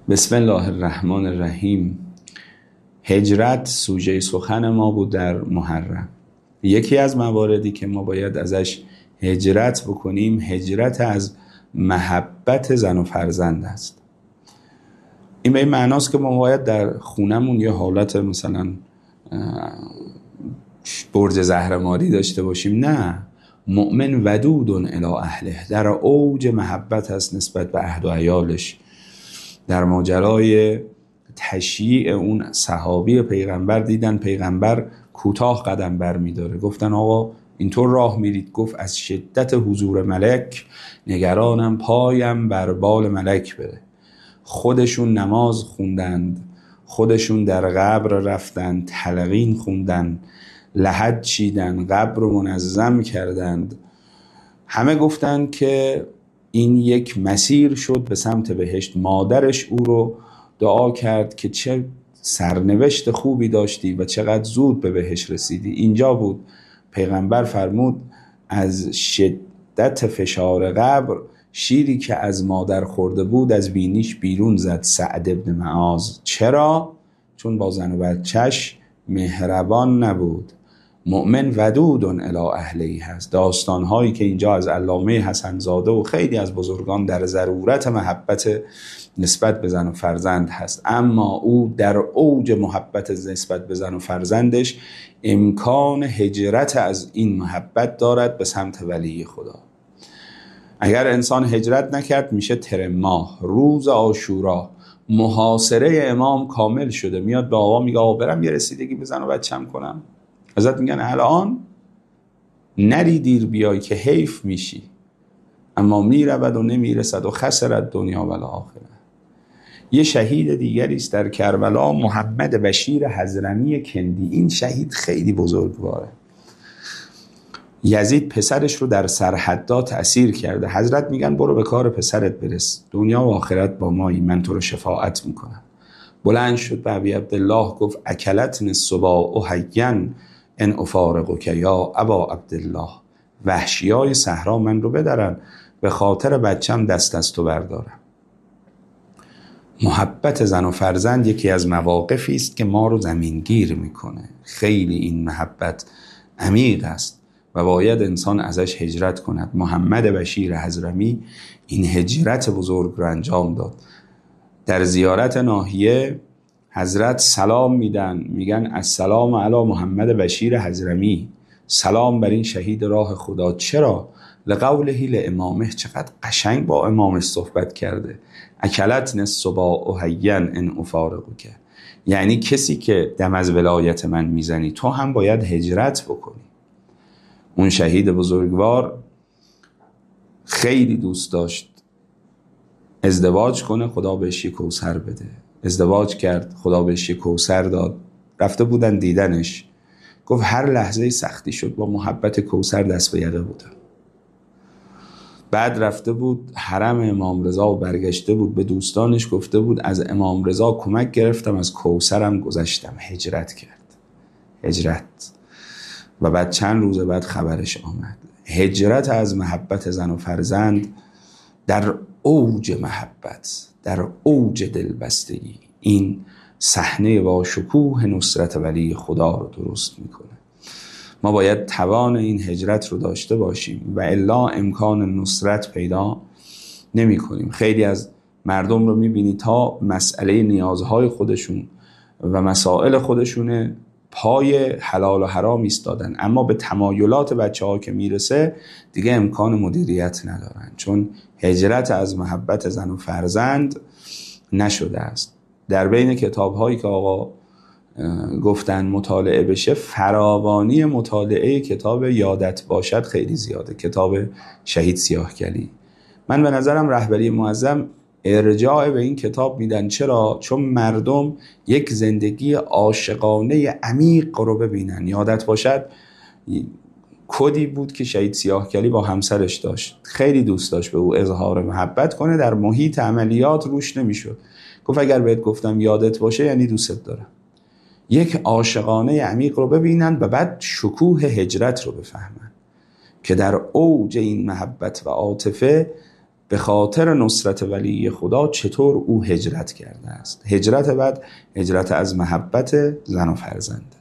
بسم الله الرحمن الرحیم. هجرت سوژه سخن ما بود در محرم. یکی از مواردی که ما باید ازش هجرت بکنیم هجرت از محبت زن و فرزند است. این به این معناست که ما باید در خونمون یه حالت مثلا برج زهرماری داشته باشیم. نه، مؤمن ودود الی اهله، در اوج محبت هست نسبت به اهل و عیالش. در ماجرای تشییع اون صحابی پیغمبر دیدن پیغمبر کوتاه قدم بر می داره، گفتن آقا اینطور راه میرید؟ گفت از شدت حضور ملک نگرانم پایم بر بال ملک بره. خودشون نماز خوندند، خودشون در قبر رفتند، تلقین خوندن، لحد چیدن، قبر رو منظم کردند. همه گفتند که این یک مسیر شد به سمت بهشت. مادرش او رو دعا کرد که چه سرنوشت خوبی داشتی و چقدر زود به بهشت رسیدی. اینجا بود پیغمبر فرمود از شدت فشار قبر شیری که از مادر خورده بود از بینیش بیرون زد. سعد ابن معاذ. چرا؟ چون با زن و بچه‌ش مهربان نبود. مؤمن ودود الی اهلی هست. داستان‌هایی که اینجا از علامه حسن زاده و خیلی از بزرگان در ضرورت محبت نسبت به زن و فرزند هست، اما او در اوج محبت نسبت به زن و فرزندش امکان هجرت از این محبت دارد به سمت ولی خدا. اگر انسان هجرت نکرد میشه تر ماه، روز عاشورا، محاصره امام کامل شده. میاد به آقا میگه آقا برم یه رسیدگی به زن و بچم کنم. ازت میگن الان نری دیر بیای که حیف میشی. اما میرود و نمیرسد و خسرت دنیا و آخره. یه شهید دیگری است در کربلا، محمد بشیر حضرمی کندی. این شهید خیلی بزرگواره. یزید پسرش رو در سرحدات اسیر کرده. حضرت میگن برو به کار پسرت برس، دنیا و آخرت با مایی، من تو رو شفاعت میکنم. بلند شد به ابی عبدالله گفت اکلتنی السباع حیا ان افارقک یا ابا عبدالله. وحشیای صحرا من رو بدرن، به خاطر بچم دست از تو بردارم. محبت زن و فرزند یکی از مواقفی است که ما رو زمینگیر میکنه. خیلی این محبت عمیق است و باید انسان ازش هجرت کند. محمد بشیر حضرمی این هجرت بزرگ رو انجام داد. در زیارت ناحیه حضرت سلام میدن، میگن السلام علی محمد بشیر حضرمی، سلام بر این شهید راه خدا. چرا؟ لقوله لامامه، چقدر قشنگ با امامش صحبت کرده. اکلتنی السباع حیا ان افارقک، یعنی کسی که دم از ولایت من میزنی تو هم باید هجرت بکنی. اون شهید بزرگوار خیلی دوست داشت ازدواج کنه، خدا بهش یه کوثر بده. ازدواج کرد، خدا بهش یه کوثر داد. رفته بودن دیدنش، گفت هر لحظه سختی شد با محبت کوثر دست به یقه بودم. بعد رفته بود حرم امام رضا و برگشته بود به دوستانش گفته بود از امام رضا کمک گرفتم، از کوثرم گذشتم. هجرت کرد. هجرت. و بعد چند روز بعد خبرش آمد. هجرت از محبت زن و فرزند در اوج محبت، در اوج دلبستگی، این صحنه با شکوه نصرت ولی خدا رو درست میکنه. ما باید توان این هجرت رو داشته باشیم و الا امکان نصرت پیدا نمی کنیم. خیلی از مردم رو میبینی تا مسئله نیازهای خودشون و مسائل خودشونه پای حلال و حرام ایستادن، اما به تمایلات بچه ها که میرسه دیگه امکان مدیریت ندارن، چون هجرت از محبت زن و فرزند نشده است. در بین کتاب هایی که آقا گفتن مطالعه بشه، فراوانی مطالعه کتاب یادت باشد خیلی زیاده. کتاب شهید سیاهکلی. من به نظرم رهبری معظم ارجاع به این کتاب میدن. چرا؟ چون مردم یک زندگی عاشقانه عمیق رو ببینن. یادت باشد کدی بود که شهید سیاهکلی با همسرش داشت. خیلی دوست داشت به او اظهار محبت کنه، در محیط عملیات روش نمیشد. گفت اگر بهت گفتم یادت باشه یعنی دوستت دارم. یک عاشقانه عمیق رو ببینن و بعد شکوه هجرت رو بفهمن که در اوج این محبت و عاطفه به خاطر نصرت ولی خدا چطور او هجرت کرده است. هجرت بعد هجرت از محبت زن و فرزند.